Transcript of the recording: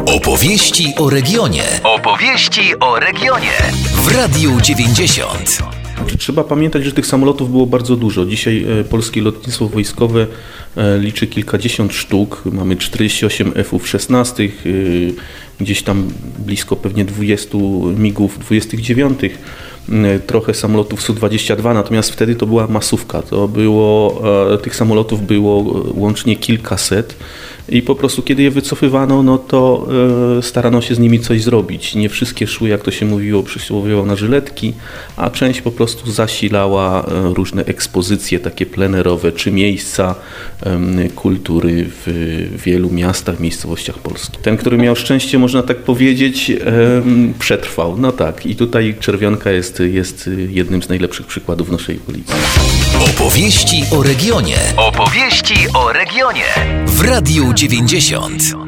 Opowieści o regionie. Opowieści o regionie. W Radiu 90. Trzeba pamiętać, że tych samolotów było bardzo dużo. Dzisiaj polskie lotnictwo wojskowe liczy kilkadziesiąt sztuk. Mamy 48 F-16, gdzieś tam blisko pewnie 20 MiG-ów 29, trochę samolotów Su-22, natomiast wtedy to była masówka. Tych samolotów było łącznie kilkaset. I po prostu kiedy je wycofywano, no to starano się z nimi coś zrobić. Nie wszystkie szły, jak to się mówiło, przysłowiowo na żyletki, a część po prostu zasilała różne ekspozycje takie plenerowe, czy miejsca kultury w wielu miastach, miejscowościach Polski. Ten, który miał szczęście, można tak powiedzieć, przetrwał. No tak, i tutaj Czerwionka jest jednym z najlepszych przykładów naszej ulicy. Opowieści o regionie. Opowieści o regionie. W Radiu 90.